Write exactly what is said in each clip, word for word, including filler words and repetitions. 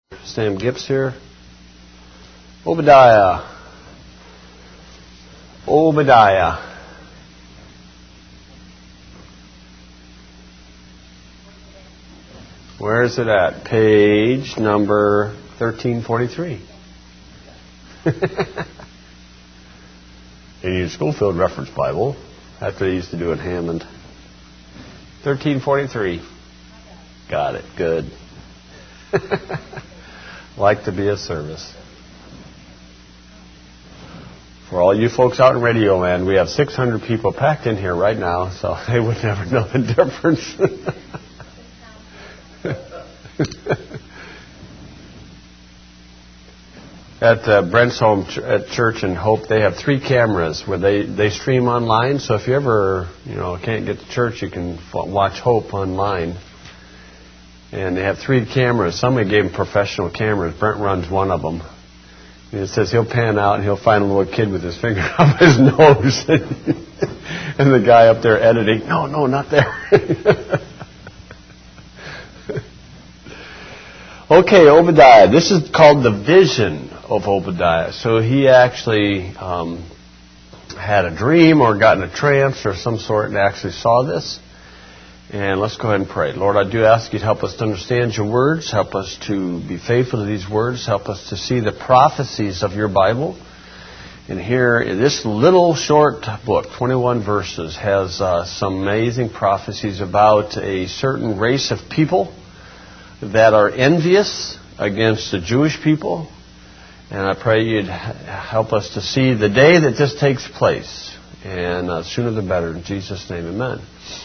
Sam Gibbs here. Obadiah. Obadiah. Where is it at? Page number thirteen forty-three. In your Schofield Reference Bible. That's what I used to do at Hammond. thirteen forty-three. Got it. Good. Like to be of service. For all you folks out in radio land, we have six hundred people packed in here right now, so they would never know the difference. At uh, Brent's home ch- at Church in Hope, they have three cameras where they, they stream online. So if you ever, you know, can't get to church, you can f- watch Hope online. And they have three cameras. Somebody gave them professional cameras. Brent runs one of them. And it says he'll pan out and he'll find a little kid with his finger up his nose. And the guy up there editing, no, no, not there. Okay, Obadiah. This is called the vision of Obadiah. So he actually um, had a dream or got in a trance or some sort and actually saw this. And let's go ahead and pray. Lord, I do ask you to help us to understand your words. Help us to be faithful to these words. Help us to see the prophecies of your Bible. And here, this little short book, twenty-one verses, has uh, some amazing prophecies about a certain race of people that are envious against the Jewish people. And I pray you'd help us to see the day that this takes place. And uh, sooner the better. In Jesus' name, amen.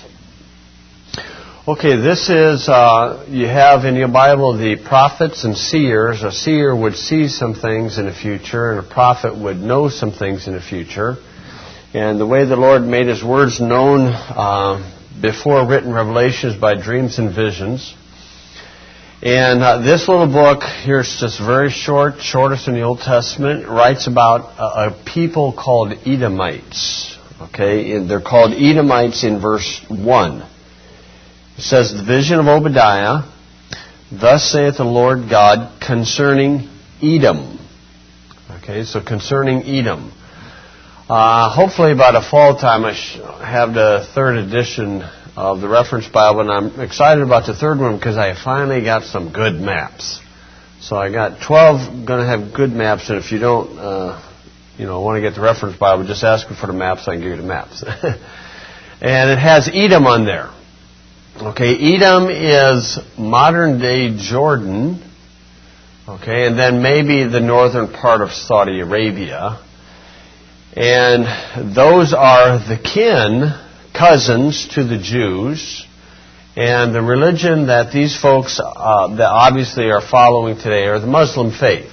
Okay, this is, uh, you have in your Bible the prophets and seers. A seer would see some things in the future, and a prophet would know some things in the future. And the way the Lord made His words known uh, before written revelations by dreams and visions. And uh, this little book, here it's just very short, shortest in the Old Testament, writes about a, a people called Edomites. Okay, and they're called Edomites in verse one. It says, the vision of Obadiah, thus saith the Lord God concerning Edom. Okay, so concerning Edom. Uh, hopefully about a fall time I sh- have the third edition of the Reference Bible, and I'm excited about the third one because I finally got some good maps. So I got twelve going to have good maps, and if you don't, uh, you know, want to get the Reference Bible, just ask me for the maps, I can give you the maps. And it has Edom on there. Okay, Edom is modern-day Jordan, okay, and then maybe the northern part of Saudi Arabia. And those are the kin, cousins to the Jews, and the religion that these folks uh, that obviously are following today are the Muslim faith.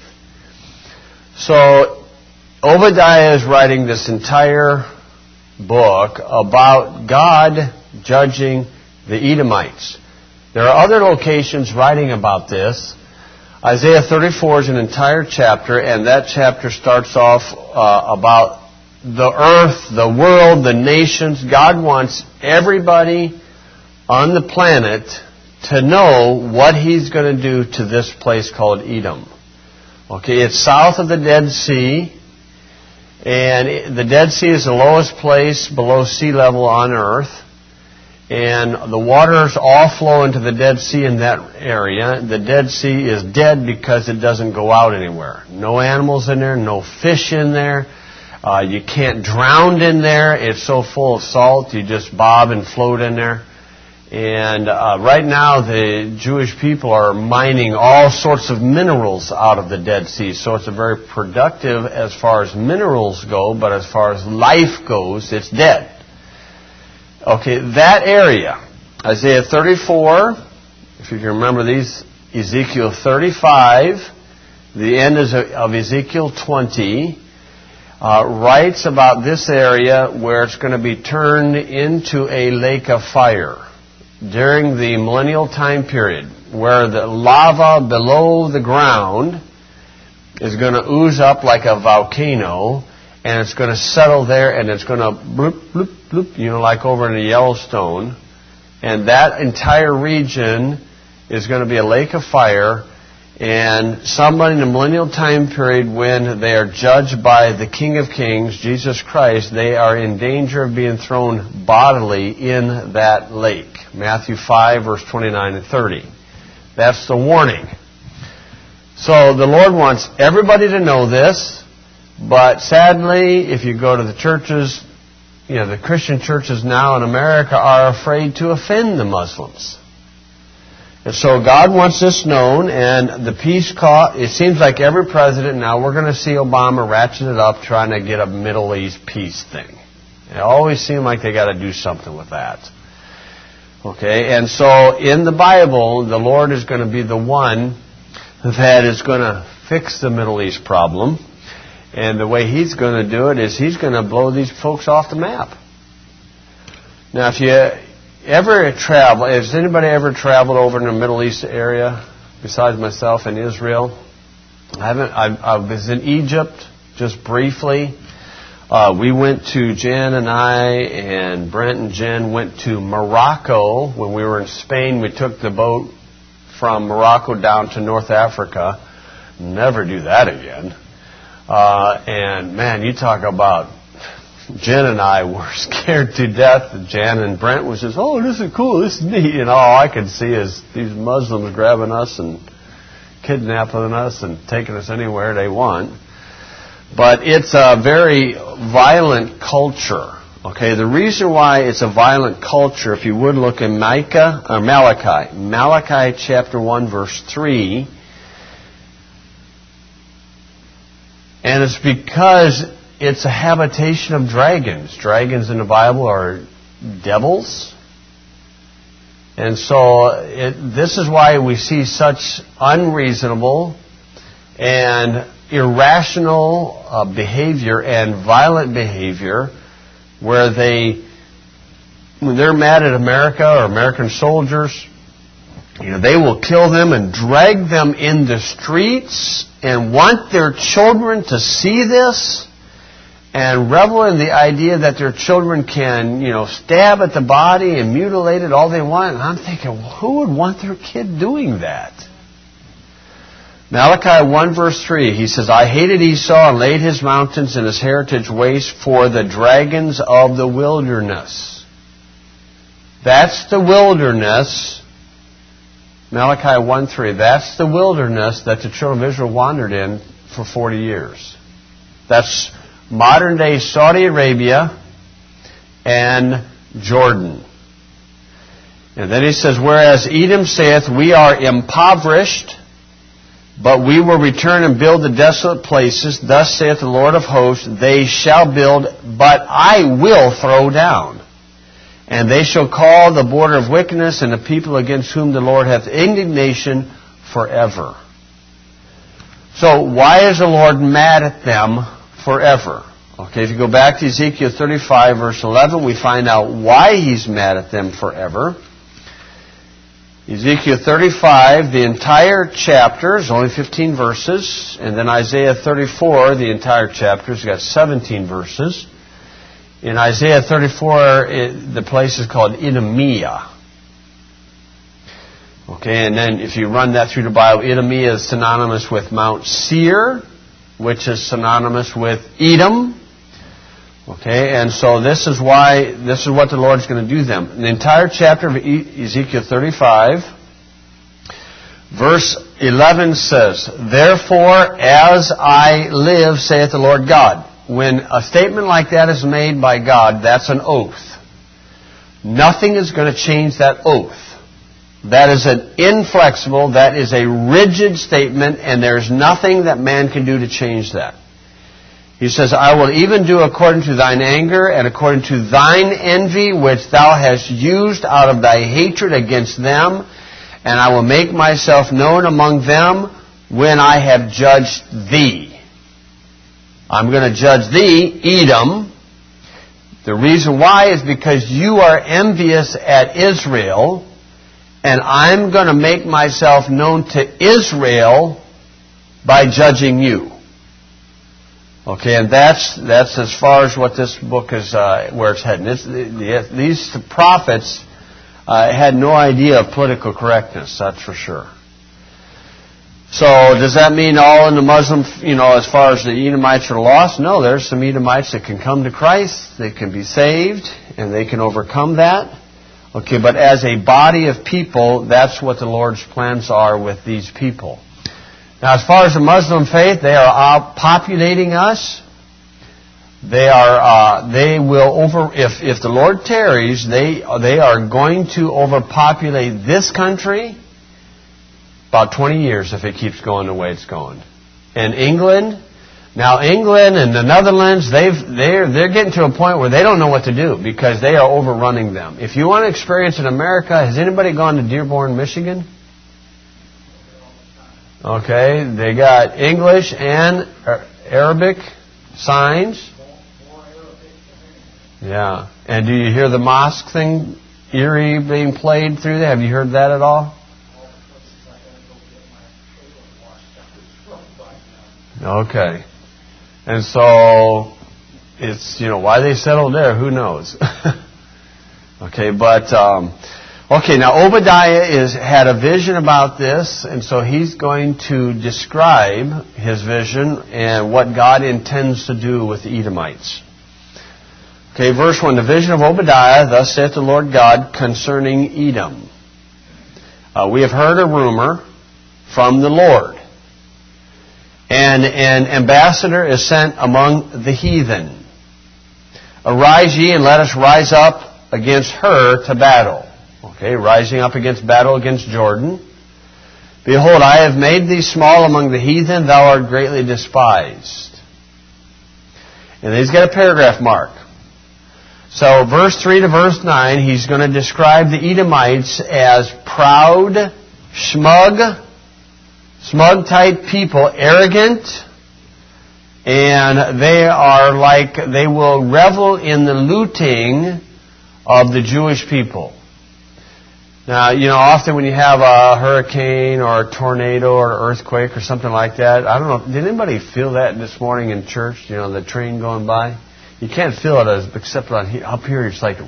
So Obadiah is writing this entire book about God judging the Edomites. There are other locations writing about this. Isaiah thirty-four is an entire chapter, and that chapter starts off uh, about the earth, the world, the nations. God wants everybody on the planet to know what He's going to do to this place called Edom. Okay, it's south of the Dead Sea, and the Dead Sea is the lowest place below sea level on earth. And the waters all flow into the Dead Sea in that area. The Dead Sea is dead because it doesn't go out anywhere. No animals in there, no fish in there. Uh, you can't drown in there. It's so full of salt, you just bob and float in there. And uh, right now the Jewish people are mining all sorts of minerals out of the Dead Sea. So it's a very productive as far as minerals go, but as far as life goes, it's dead. Okay, that area, Isaiah thirty-four, if you can remember these, Ezekiel thirty-five, the end is of Ezekiel twenty, uh, writes about this area where it's going to be turned into a lake of fire during the millennial time period, where the lava below the ground is going to ooze up like a volcano, and it's going to settle there, and it's going to bloop, bloop, bloop, you know, like over in the Yellowstone. And that entire region is going to be a lake of fire, And somebody in the millennial time period, when they are judged by the King of Kings, Jesus Christ, they are in danger of being thrown bodily in that lake. Matthew five, verse twenty-nine and thirty. That's the warning. So the Lord wants everybody to know this, but sadly, if you go to the churches, you know, the Christian churches now in America are afraid to offend the Muslims. And so God wants this known, and the peace cause, it seems like every president now, we're going to see Obama ratchet it up trying to get a Middle East peace thing. It always seems like they got to do something with that. Okay, and so in the Bible, the Lord is going to be the one that is going to fix the Middle East problem. And the way He's going to do it is He's going to blow these folks off the map. Now, if you ever travel, has anybody ever traveled over in the Middle East area besides myself in Israel? I haven't. I, I was in Egypt just briefly. Uh, we went to, Jen and I and Brent and Jen went to Morocco when we were in Spain. We took the boat from Morocco down to North Africa. Never do that again. Uh, and man, you talk about, Jen and I were scared to death. Jen and Brent was just, oh, this is cool, this is neat. And all I could see is these Muslims grabbing us and kidnapping us and taking us anywhere they want. But it's a very violent culture. Okay, the reason why it's a violent culture, if you would look in Micah, or Malachi, Malachi chapter one, verse three, and it's because it's a habitation of dragons. Dragons in the Bible are devils. And so it, this is why we see such unreasonable and irrational uh, behavior and violent behavior where they, when they're mad at America or American soldiers, you know, they will kill them and drag them in the streets and want their children to see this and revel in the idea that their children can, you know, stab at the body and mutilate it all they want. And I'm thinking, well, who would want their kid doing that? Malachi one verse three, he says, I hated Esau and laid his mountains and his heritage waste for the dragons of the wilderness. That's the wilderness. Malachi one three, that's the wilderness that the children of Israel wandered in for forty years. That's modern day Saudi Arabia and Jordan. And then he says, whereas Edom saith, we are impoverished, but we will return and build the desolate places. Thus saith the Lord of hosts, they shall build, but I will throw down. And they shall call the border of wickedness, and the people against whom the Lord hath indignation forever. So why is the Lord mad at them forever? Okay, if you go back to Ezekiel thirty-five, verse eleven, we find out why He's mad at them forever. Ezekiel thirty-five, the entire chapter is only fifteen verses. And then Isaiah thirty-four, the entire chapter has got seventeen verses. In Isaiah thirty-four, it, the place is called Idumea. Okay, and then if you run that through the Bible, Idumea is synonymous with Mount Seir, which is synonymous with Edom. Okay, and so this is why, this is what the Lord's going to do them. The entire chapter of Ezekiel thirty-five, verse eleven says, therefore, as I live, saith the Lord God. When a statement like that is made by God, that's an oath. Nothing is going to change that oath. That is an inflexible, that is a rigid statement, and there's nothing that man can do to change that. He says, I will even do according to thine anger and according to thine envy, which thou hast used out of thy hatred against them, and I will make myself known among them when I have judged thee. I'm going to judge thee, Edom. The reason why is because you are envious at Israel, and I'm going to make myself known to Israel by judging you. Okay, and that's that's as far as what this book is, uh, where it's heading. It's, the, these prophets uh, had no idea of political correctness, that's for sure. So does that mean all in the Muslim, you know, as far as the Edomites are lost? No, there's some Edomites that can come to Christ, they can be saved, and they can overcome that. Okay, but as a body of people, that's what the Lord's plans are with these people. Now, as far as the Muslim faith, they are populating us. They are, uh, they will over, if, if the Lord tarries, they, they are going to overpopulate this country about twenty years if it keeps going the way it's going. And England, now England and the Netherlands, they've, they're, they're getting to a point where they don't know what to do because they are overrunning them. If you want to experience in America, has anybody gone to Dearborn, Michigan? Okay, they got English and Arabic signs. Yeah. And do you hear the mosque thing, Erie, being played through there? Have you heard that at all? Okay. And so, it's, you know, why they settled there, who knows? Okay, but, um, okay, now Obadiah is, had a vision about this, and so he's going to describe his vision and what God intends to do with the Edomites. Okay, verse one, the vision of Obadiah, thus saith the Lord God concerning Edom. Uh, we have heard a rumor from the Lord. And an ambassador is sent among the heathen. Arise ye and let us rise up against her to battle. Okay, rising up against battle against Jordan. Behold, I have made thee small among the heathen, thou art greatly despised. And he's got a paragraph mark. So verse three to verse nine, he's going to describe the Edomites as proud, smug, smug-type people, arrogant, and they are like, they will revel in the looting of the Jewish people. Now, you know, often when you have a hurricane or a tornado or an earthquake or something like that, I don't know, did anybody feel that this morning in church, you know, the train going by? You can't feel it as, except on here, up here it's like,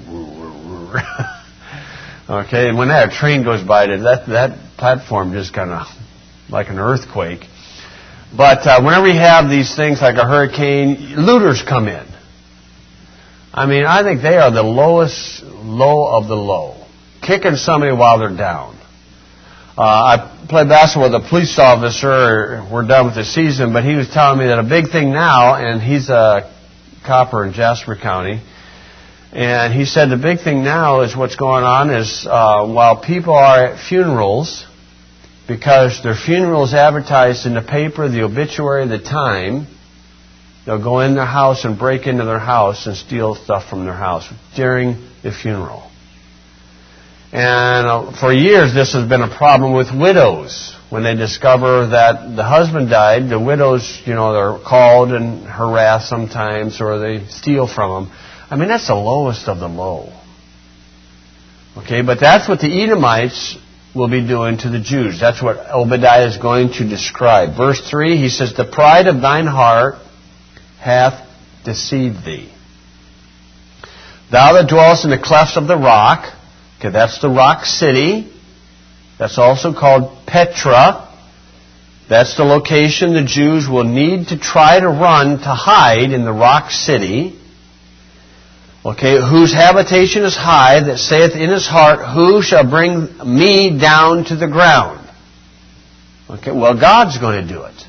okay, and when that train goes by, that, that platform just kind of, like an earthquake. But uh, whenever you have these things like a hurricane, looters come in. I mean, I think they are the lowest low of the low, kicking somebody while they're down. Uh, I played basketball with a police officer. We're done with the season, but he was telling me that a big thing now, and he's a copper in Jasper County, and he said the big thing now is what's going on is uh, while people are at funerals, because their funeral is advertised in the paper, the obituary, the time, they'll go in their house and break into their house and steal stuff from their house during the funeral. And uh, for years this has been a problem with widows. When they discover that the husband died, the widows, you know, they're called and harassed sometimes, or they steal from them. I mean, that's the lowest of the low. Okay, but that's what the Edomites will be doing to the Jews. That's what Obadiah is going to describe. Verse three, he says, the pride of thine heart hath deceived thee. Thou that dwellest in the clefts of the rock, okay, that's the rock city. That's also called Petra. That's the location the Jews will need to try to run to hide in the rock city. Okay, whose habitation is high, that saith in his heart, who shall bring me down to the ground? Okay, well, God's going to do it.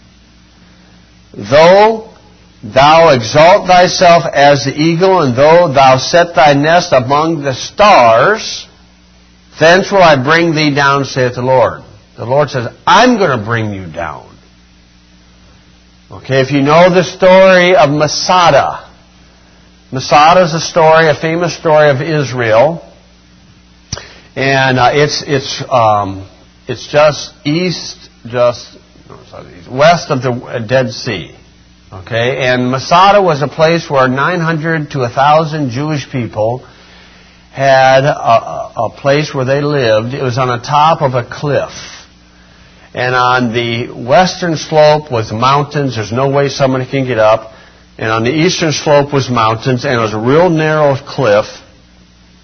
Though thou exalt thyself as the eagle, and though thou set thy nest among the stars, thence will I bring thee down, saith the Lord. The Lord says, I'm going to bring you down. Okay, if you know the story of Masada, Masada is a story, a famous story of Israel, and uh, it's it's um, it's just east, just no, sorry, east, west of the Dead Sea. Okay, and Masada was a place where nine hundred to one thousand Jewish people had a, a place where they lived. It was on the top of a cliff. And on the western slope was mountains. There's no way somebody can get up. And on the eastern slope was mountains, and it was a real narrow cliff.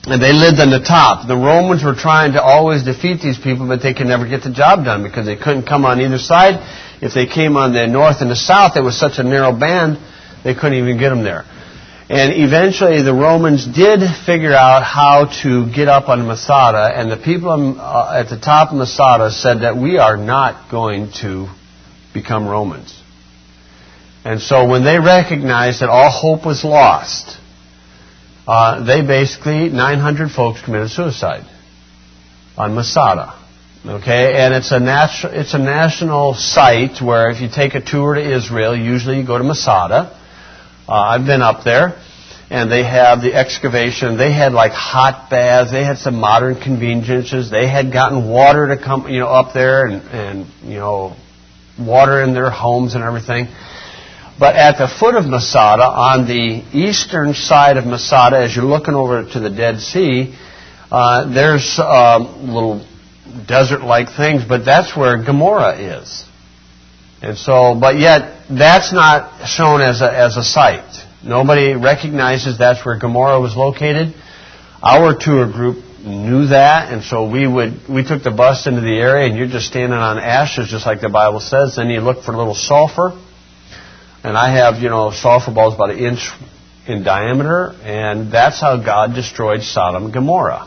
And they lived on the top. The Romans were trying to always defeat these people, but they could never get the job done because they couldn't come on either side. If they came on the north and the south, it was such a narrow band, they couldn't even get them there. And eventually the Romans did figure out how to get up on Masada, and the people uh, at the top of Masada said that we are not going to become Romans. And so when they recognized that all hope was lost, uh, they basically, nine hundred folks committed suicide on Masada. Okay, and it's a natu- it's a national site where if you take a tour to Israel, usually you go to Masada. Uh, I've been up there, and they have the excavation. They had like hot baths. They had some modern conveniences. They had gotten water to come, you know, up there, and, and you know, water in their homes and everything. But at the foot of Masada, on the eastern side of Masada, as you're looking over to the Dead Sea, uh, there's uh, little desert-like things, but that's where Gomorrah is. And so, but yet, that's not shown as a, as a site. Nobody recognizes that's where Gomorrah was located. Our tour group knew that, and so we would we took the bus into the area, and you're just standing on ashes, just like the Bible says. Then you look for a little sulfur, and I have, you know, sulfur balls about an inch in diameter, and that's how God destroyed Sodom and Gomorrah.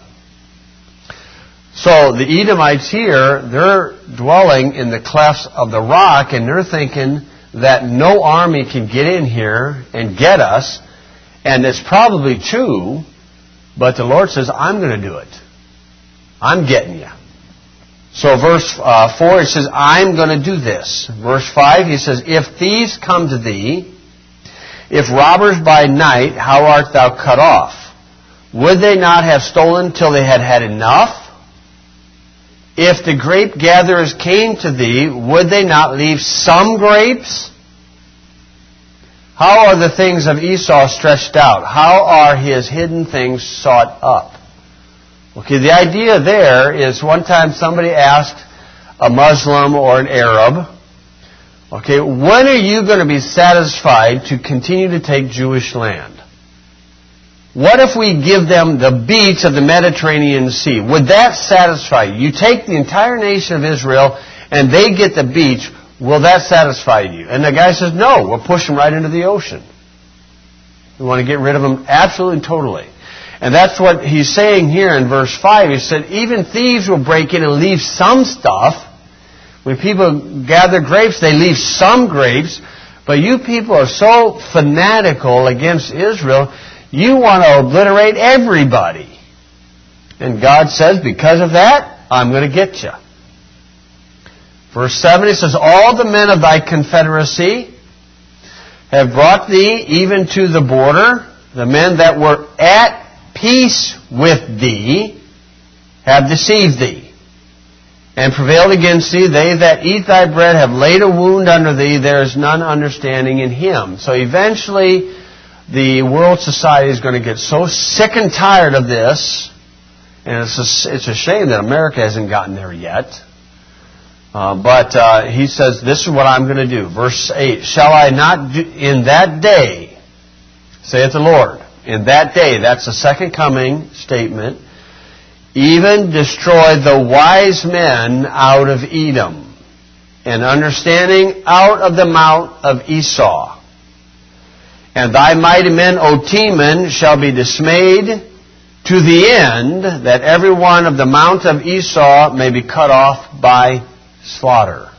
So the Edomites here, they're dwelling in the clefts of the rock, and they're thinking that no army can get in here and get us, and it's probably true, but the Lord says, I'm going to do it. I'm getting you. So verse uh, four, it says, I'm going to do this. Verse five, he says, if thieves come to thee, if robbers by night, how art thou cut off? Would they not have stolen till they had had enough? If the grape gatherers came to thee, would they not leave some grapes? How are the things of Esau stretched out? How are his hidden things sought up? Okay, the idea there is one time somebody asked a Muslim or an Arab, okay, when are you going to be satisfied to continue to take Jewish land? What if we give them the beach of the Mediterranean Sea? Would that satisfy you? You take the entire nation of Israel and they get the beach. Will that satisfy you? And the guy says, no, we'll push them right into the ocean. We want to get rid of them absolutely and totally. And that's what he's saying here in verse five. He said, even thieves will break in and leave some stuff. When people gather grapes, they leave some grapes. But you people are so fanatical against Israel, you want to obliterate everybody. And God says, because of that, I'm going to get you. Verse seven, it says, all the men of thy confederacy have brought thee even to the border. The men that were at peace with thee have deceived thee and prevailed against thee. They that eat thy bread have laid a wound under thee. There is none understanding in him. So eventually, the world society is going to get so sick and tired of this, and it's a, it's a shame that America hasn't gotten there yet. Uh, but uh, he says, this is what I'm going to do. Verse eight, shall I not do, in that day, saith the Lord, in that day, that's the second coming statement, even destroy the wise men out of Edom, and understanding out of the mount of Esau. And thy mighty men, O Teman, shall be dismayed to the end that every one of the mount of Esau may be cut off by slaughter.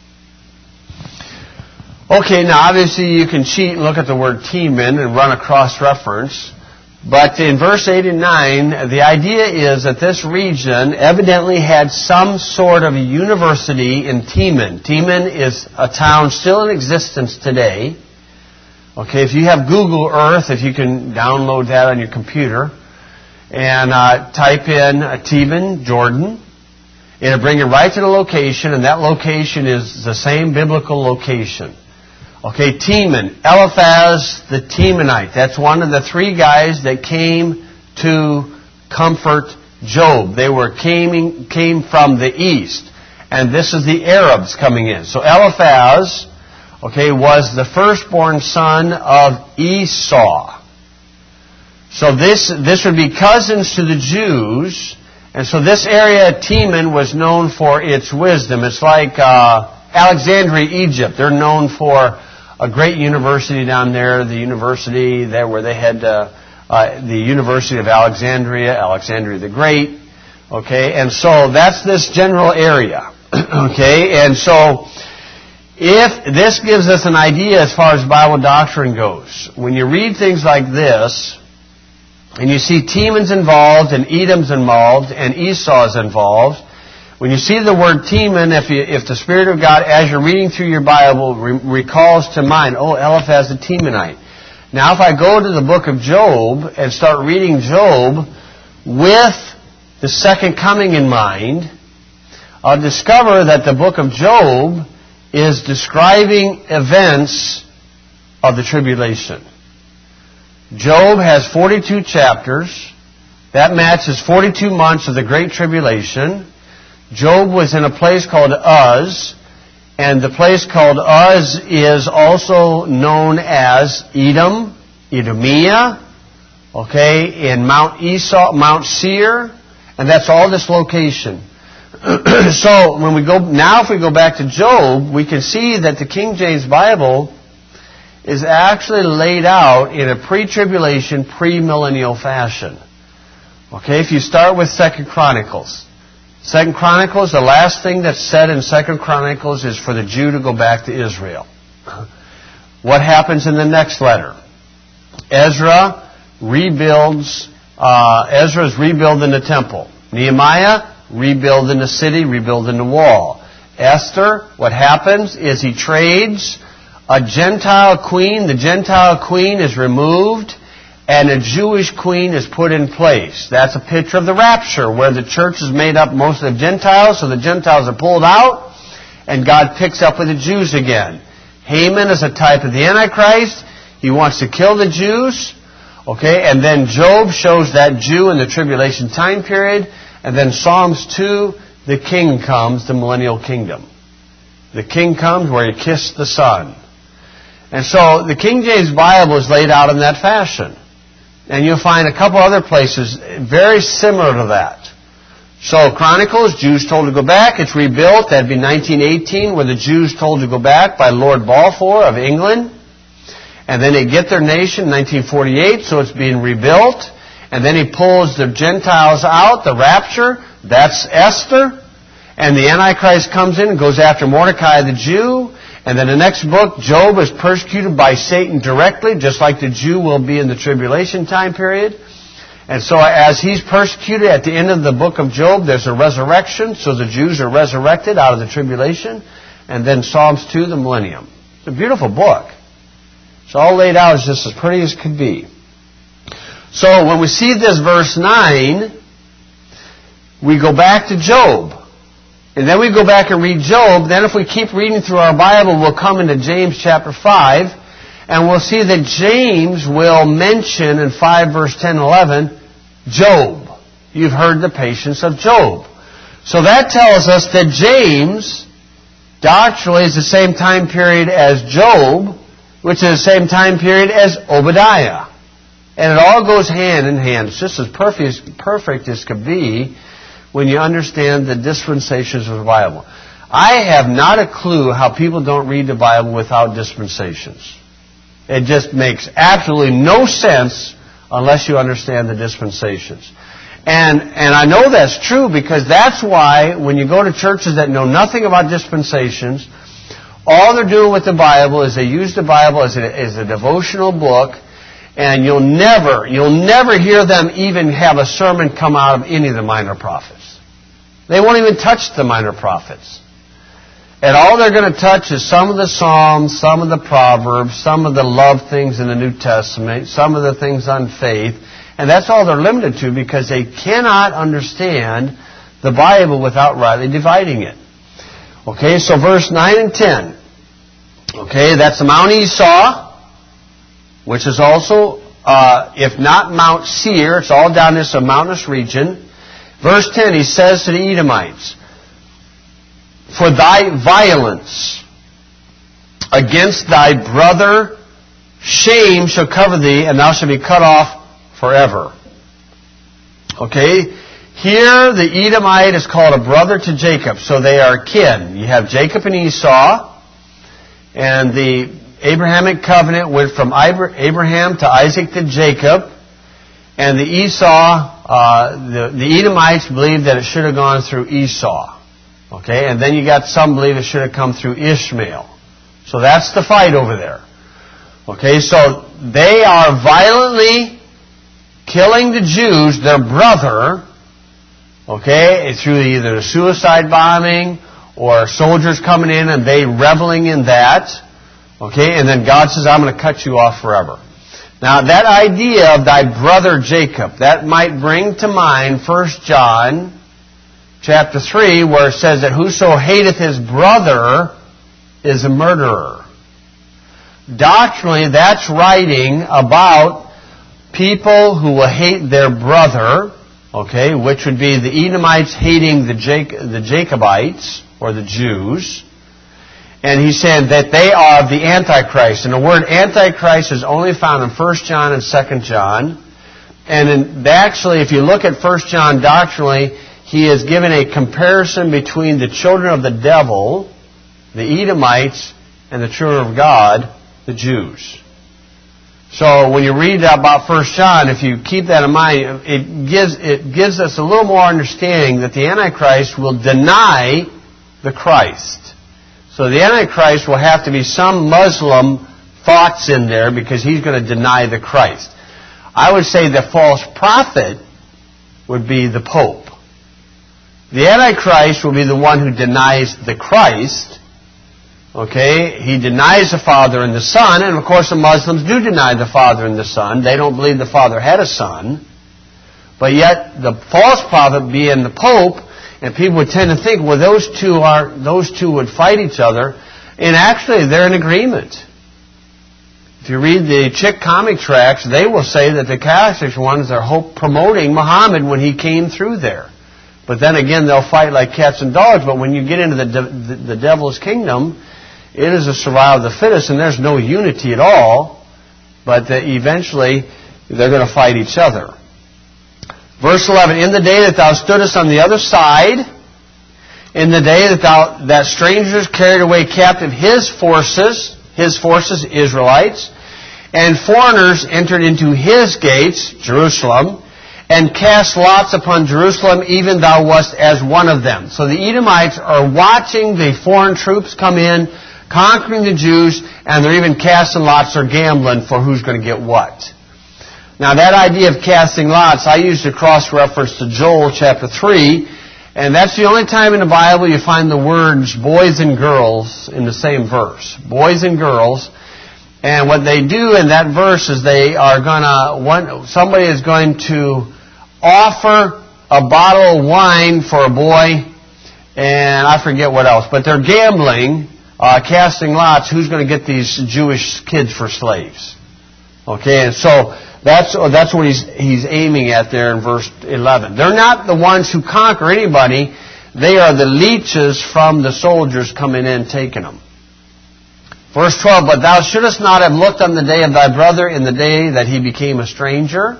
Okay, now obviously you can cheat and look at the word Teman and run a cross-reference. But in verse eight and nine, the idea is that this region evidently had some sort of a university in Teman. Teman is a town still in existence today. Okay, if you have Google Earth, if you can download that on your computer, and uh, type in uh, Teman, Jordan, it'll bring you right to the location, and that location is the same biblical location. Okay, Teman, Eliphaz the Temanite. That's one of the three guys that came to comfort Job. They were came, came from the east, and this is the Arabs coming in. So Eliphaz, okay, was the firstborn son of Esau. So this this would be cousins to the Jews, and so this area, Teman, was known for its wisdom. It's like uh, Alexandria, Egypt. They're known for a great university down there, the university there where they had uh, uh, the University of Alexandria, Alexandria the Great. Okay, and so that's this general area. Okay, and so if this gives us an idea as far as Bible doctrine goes, when you read things like this, and you see Teman's involved, and Edom's involved, and Esau's involved, when you see the word Teman, if you, if the Spirit of God, as you're reading through your Bible, re- recalls to mind, oh, Eliphaz the Temanite. Now, if I go to the book of Job and start reading Job with the second coming in mind, I'll discover that the book of Job is describing events of the tribulation. Job has forty-two chapters. That matches forty-two months of the Great Tribulation. Job was in a place called Uz, and the place called Uz is also known as Edom, Edomia, okay, in Mount Esau, Mount Seir, and that's all this location. So when we go now, if we go back to Job, we can see that the King James Bible is actually laid out in a pre-tribulation, pre-millennial fashion. Okay, if you start with Second Chronicles. Second Chronicles, the last thing that's said in Second Chronicles is for the Jew to go back to Israel. What happens in the next letter? Ezra rebuilds, uh, Ezra's rebuilding the temple. Nehemiah, rebuilding the city, rebuilding the wall. Esther, what happens is he trades a Gentile queen. The Gentile queen is removed, and a Jewish queen is put in place. That's a picture of the rapture, where the church is made up most of the Gentiles, so the Gentiles are pulled out, and God picks up with the Jews again. Haman is a type of the Antichrist. He wants to kill the Jews. Okay, and then Job shows that Jew in the tribulation time period. And then Psalms two, the king comes, the millennial kingdom. The king comes where he kissed the Son. And so the King James Bible is laid out in that fashion. And you'll find a couple other places very similar to that. So Chronicles, Jews told to go back. It's rebuilt. That'd be nineteen eighteen, where the Jews told to go back by Lord Balfour of England. And then they get their nation in nineteen forty-eight, so it's being rebuilt. And then he pulls the Gentiles out, the rapture. That's Esther. And the Antichrist comes in and goes after Mordecai the Jew. And then the next book, Job is persecuted by Satan directly, just like the Jew will be in the tribulation time period. And so as he's persecuted, at the end of the book of Job, there's a resurrection. So the Jews are resurrected out of the tribulation. And then Psalms two, the millennium. It's a beautiful book. It's all laid out as just as pretty as could be. So when we see this verse nine, we go back to Job. And then we go back and read Job. Then if we keep reading through our Bible, we'll come into James chapter five. And we'll see that James will mention in five verse ten and eleven, Job. You've heard the patience of Job. So that tells us that James doctrinally is the same time period as Job, which is the same time period as Obadiah. And it all goes hand in hand. It's just as perfect, perfect as could be when you understand the dispensations of the Bible. I have not a clue how people don't read the Bible without dispensations. It just makes absolutely no sense unless you understand the dispensations. And and I know that's true because that's why when you go to churches that know nothing about dispensations, all they're doing with the Bible is they use the Bible as a, as a devotional book. And you'll never, you'll never hear them even have a sermon come out of any of the minor prophets. They won't even touch the minor prophets. And all they're going to touch is some of the Psalms, some of the Proverbs, some of the love things in the New Testament, some of the things on faith. And that's all they're limited to because they cannot understand the Bible without rightly dividing it. Okay, so verse nine and ten. Okay, that's Mount Esau, which is also, uh, if not Mount Seir, it's all down this a mountainous region. Verse ten, he says to the Edomites, for thy violence against thy brother, shame shall cover thee, and thou shalt be cut off forever. Okay? Here, the Edomite is called a brother to Jacob, so they are kin. You have Jacob and Esau, and the Abrahamic covenant went from Abraham to Isaac to Jacob, and the Esau, uh, the, the Edomites believed that it should have gone through Esau. Okay, and then you got some believe it should have come through Ishmael. So that's the fight over there. Okay, so they are violently killing the Jews, their brother, okay, through either the suicide bombing or soldiers coming in and they reveling in that. Okay, and then God says, I'm going to cut you off forever. Now, that idea of thy brother Jacob, that might bring to mind First John chapter three, where it says that whoso hateth his brother is a murderer. Doctrinally, that's writing about people who will hate their brother, okay, which would be the Edomites hating the, Jac- the Jacobites, or the Jews. And he said that they are the Antichrist. And the word Antichrist is only found in First John and Second John. And in, actually, if you look at First John doctrinally, he has given a comparison between the children of the devil, the Edomites, and the children of God, the Jews. So when you read about First John, if you keep that in mind, it gives, it gives us a little more understanding that the Antichrist will deny the Christ. So the Antichrist will have to be some Muslim thoughts in there because he's going to deny the Christ. I would say the false prophet would be the Pope. The Antichrist will be the one who denies the Christ. Okay? He denies the Father and the Son, and of course the Muslims do deny the Father and the Son. They don't believe the Father had a son. But yet the false prophet being the Pope, and people would tend to think, well, those two are those two would fight each other, and actually they're in agreement. If you read the Chick comic tracts, they will say that the Catholic ones are hope promoting Muhammad when he came through there. But then again, they'll fight like cats and dogs. But when you get into the de- the, the devil's kingdom, it is a survival of the fittest, and there's no unity at all. But uh, eventually, they're going to fight each other. Verse eleven, in the day that thou stoodest on the other side, in the day that thou that strangers carried away captive his forces, his forces, Israelites, and foreigners entered into his gates, Jerusalem, and cast lots upon Jerusalem, even thou wast as one of them. So the Edomites are watching the foreign troops come in, conquering the Jews, and they're even casting lots or gambling for who's going to get what. Now that idea of casting lots, I used a cross-reference to Joel chapter three, and that's the only time in the Bible you find the words boys and girls in the same verse. Boys and girls. And what they do in that verse is they are going to, one, somebody is going to offer a bottle of wine for a boy, and I forget what else, but they're gambling, uh, casting lots, who's going to get these Jewish kids for slaves. Okay, and so that's that's what he's he's aiming at there in verse eleven. They're not the ones who conquer anybody. They are the leeches from the soldiers coming in taking them. Verse twelve, but thou shouldest not have looked on the day of thy brother in the day that he became a stranger.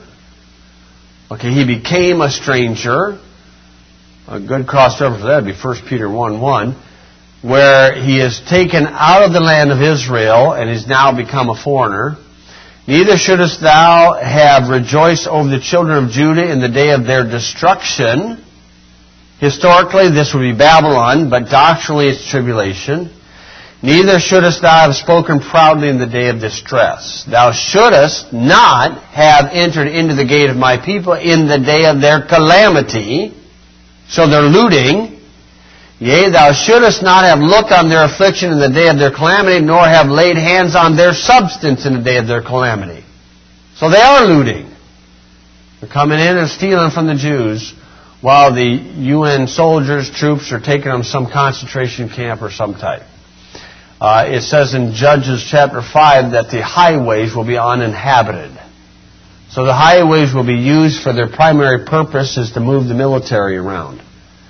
Okay, he became a stranger. A good cross-reference for that would be First Peter one one, where he is taken out of the land of Israel and is now become a foreigner. Neither shouldest thou have rejoiced over the children of Judah in the day of their destruction. Historically, this would be Babylon, but doctrinally it's tribulation. Neither shouldest thou have spoken proudly in the day of distress. Thou shouldest not have entered into the gate of my people in the day of their calamity. So they're looting. Yea, thou shouldest not have looked on their affliction in the day of their calamity, nor have laid hands on their substance in the day of their calamity. So they are looting. They're coming in and stealing from the Jews, while the U N soldiers, troops, are taking them to some concentration camp or some type. Uh, it says in Judges chapter five that the highways will be uninhabited. So the highways will be used for their primary purpose is to move the military around.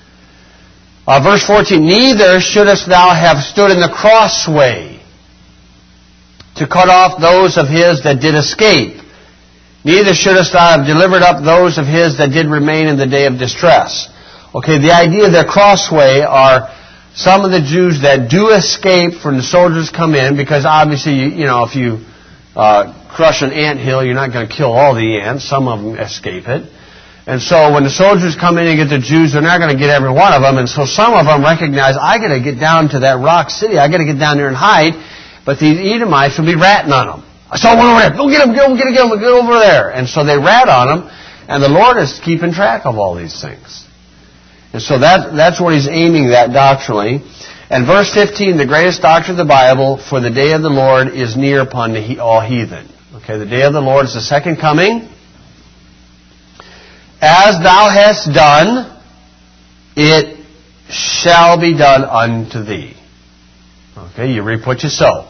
Uh, verse fourteen, neither shouldest thou have stood in the crossway to cut off those of his that did escape. Neither shouldest thou have delivered up those of his that did remain in the day of distress. Okay, the idea of the crossway are some of the Jews that do escape from the soldiers come in, because obviously, you, you know, if you uh, crush an anthill, you're not going to kill all the ants. Some of them escape it. And so when the soldiers come in and get the Jews, they're not going to get every one of them. And so some of them recognize, I got to get down to that rock city. I got to get down there and hide. But these Edomites will be ratting on them. I saw one over there. Go get him, go get him, get him, get over there. And so they rat on him, and the Lord is keeping track of all these things. And so that, that's what he's aiming at doctrinally. And verse fifteen, the greatest doctrine of the Bible, for the day of the Lord is near upon the, all heathen. Okay, the day of the Lord is the second coming. As thou hast done, it shall be done unto thee. Okay, you reap what you sow.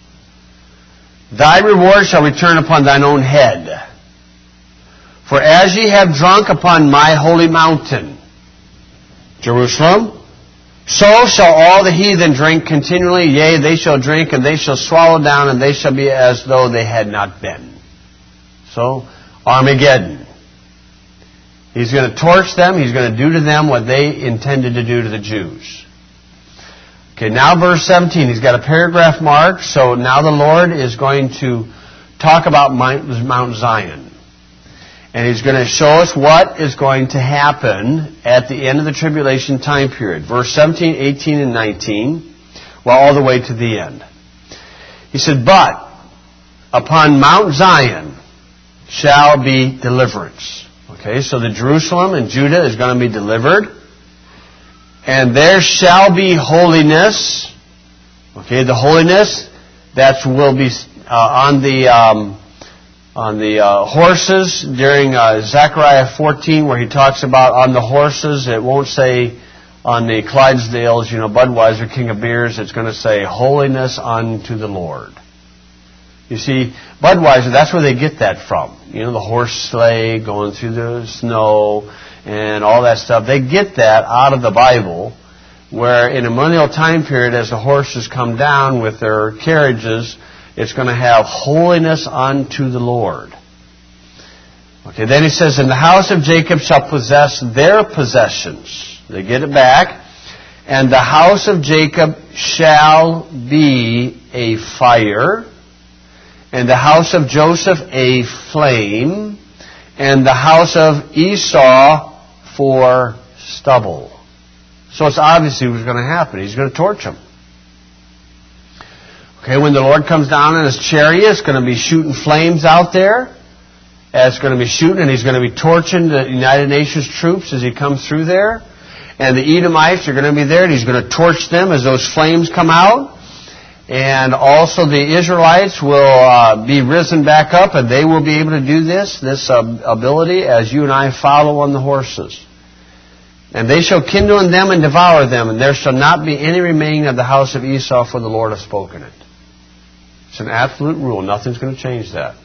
Thy reward shall return upon thine own head. For as ye have drunk upon my holy mountain, Jerusalem, so shall all the heathen drink continually. Yea, they shall drink, and they shall swallow down, and they shall be as though they had not been. So, Armageddon. He's going to torch them. He's going to do to them what they intended to do to the Jews. Okay, now verse seventeen. He's got a paragraph mark. So now the Lord is going to talk about Mount Zion. And He's going to show us what is going to happen at the end of the tribulation time period. Verse seventeen, eighteen, and nineteen. Well, all the way to the end. He said, but upon Mount Zion shall be deliverance. Okay, so the Jerusalem and Judah is going to be delivered. And there shall be holiness. Okay, the holiness that will be uh, on the um, on the uh, horses during uh, Zechariah fourteen, where he talks about on the horses. It won't say on the Clydesdales, you know, Budweiser, King of Beers. It's going to say holiness unto the Lord. You see, Budweiser, that's where they get that from. You know, the horse sleigh going through the snow and all that stuff. They get that out of the Bible, where in a millennial time period, as the horses come down with their carriages, it's going to have holiness unto the Lord. Okay, then he says, and the house of Jacob shall possess their possessions. They get it back. And the house of Jacob shall be a fire, and the house of Joseph a flame, and the house of Esau for stubble. So it's obviously what's going to happen. He's going to torch them. Okay, when the Lord comes down in His chariot, it's going to be shooting flames out there. It's going to be shooting, and He's going to be torching the United Nations troops as He comes through there. And the Edomites are going to be there, and He's going to torch them as those flames come out. And also the Israelites will uh, be risen back up, and they will be able to do this, this uh, ability, as you and I follow on the horses. And they shall kindle in them and devour them, and there shall not be any remaining of the house of Esau, for the Lord hath spoken it. It's an absolute rule. Nothing's going to change that.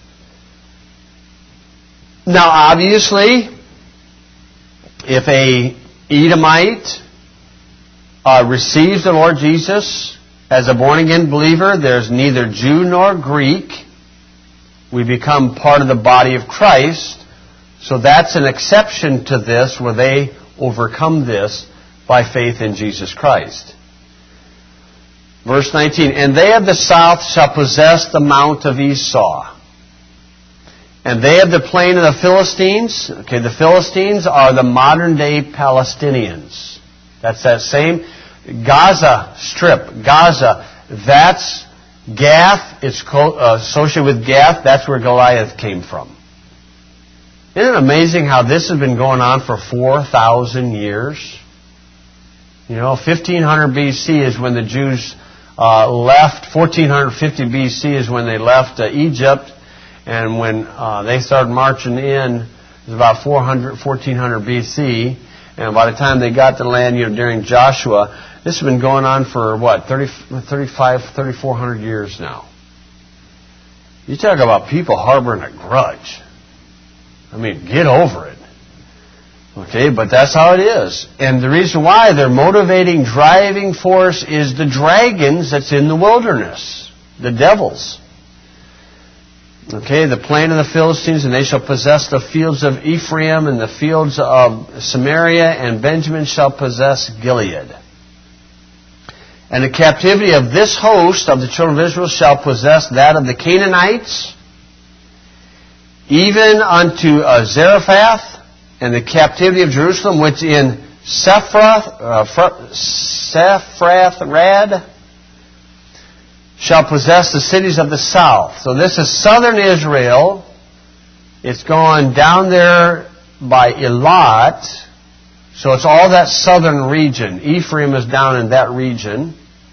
Now, obviously, if a Edomite uh, receives the Lord Jesus as a born-again believer, there's neither Jew nor Greek. We become part of the body of Christ. So that's an exception to this, where they overcome this by faith in Jesus Christ. Verse nineteen, and they of the south shall possess the mount of Esau. And they of the plain of the Philistines, okay, the Philistines are the modern-day Palestinians. That's that same Gaza Strip, Gaza, that's Gath, it's associated with Gath, that's where Goliath came from. Isn't it amazing how this has been going on for four thousand years? You know, fifteen hundred B C is when the Jews uh, left, fourteen fifty B C is when they left uh, Egypt, and when uh, they started marching in, it was about four hundred, fourteen hundred B C, and by the time they got to the land, you know, during Joshua, this has been going on for, what, thirty, thirty-five, thirty-four hundred years now. You talk about people harboring a grudge. I mean, get over it. Okay, but that's how it is. And the reason why, their motivating, driving force is the dragons that's in the wilderness. The devils. Okay, the plain of the Philistines, and they shall possess the fields of Ephraim and the fields of Samaria, and Benjamin shall possess Gilead. And the captivity of this host of the children of Israel shall possess that of the Canaanites, even unto uh, Zarephath, and the captivity of Jerusalem, which in Sephrath, uh, Sephrath-Rad, shall possess the cities of the south. So this is southern Israel. It's going down there by Elat. So it's all that southern region. Ephraim is down in that region.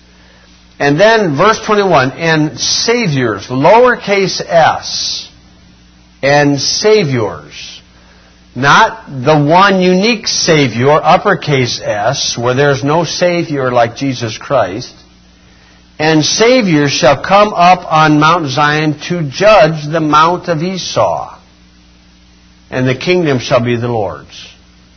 And then verse twenty-one, and saviors, lowercase s, and saviors. Not the one unique Savior, uppercase S, where there's no Savior like Jesus Christ. And saviors shall come up on Mount Zion to judge the mount of Esau. And the kingdom shall be the Lord's.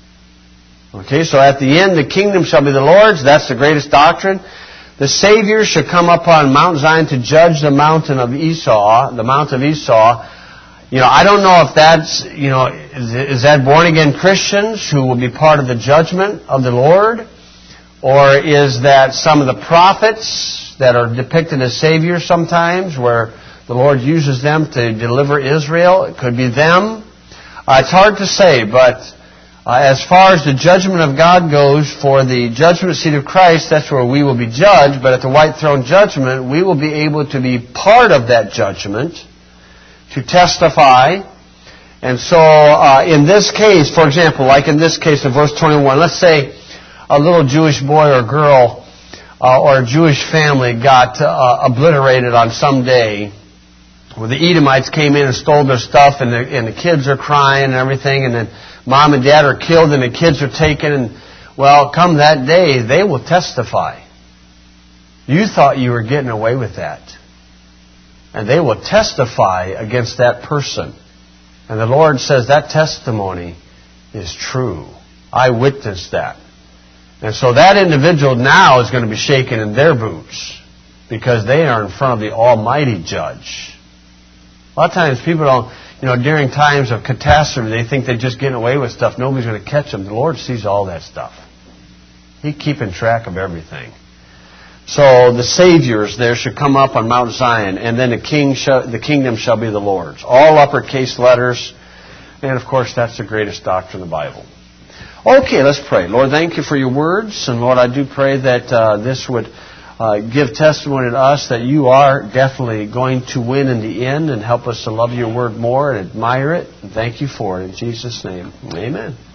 Okay, so at the end, the kingdom shall be the Lord's. That's the greatest doctrine. The saviors shall come up on Mount Zion to judge the mountain of Esau, the mount of Esau. You know, I don't know if that's, you know, is, is that born-again Christians who will be part of the judgment of the Lord? Or is that some of the prophets that are depicted as saviors sometimes, where the Lord uses them to deliver Israel? It could be them. Uh, it's hard to say, but uh, as far as the judgment of God goes, for the judgment seat of Christ, that's where we will be judged. But at the white throne judgment, we will be able to be part of that judgment, to testify. And so uh, in this case, for example, like in this case of verse twenty-one, let's say a little Jewish boy or girl uh, or a Jewish family got uh, obliterated on some day where the Edomites came in and stole their stuff, and the, and the kids are crying and everything, and then mom and dad are killed and the kids are taken. And well, come that day, they will testify. You thought you were getting away with that. And they will testify against that person. And the Lord says that testimony is true. I witnessed that. And so that individual now is going to be shaken in their boots because they are in front of the Almighty Judge. A lot of times people don't, you know, during times of catastrophe, they think they're just getting away with stuff. Nobody's going to catch them. The Lord sees all that stuff. He's keeping track of everything. So the saviors there should come up on Mount Zion, and then the king shall, the kingdom shall be the Lord's. All uppercase letters. And of course, that's the greatest doctrine of the Bible. Okay, let's pray. Lord, thank you for your words. And Lord, I do pray that uh, this would uh, give testimony to us that you are definitely going to win in the end, and help us to love your word more and admire it. And thank you for it. In Jesus' name, amen.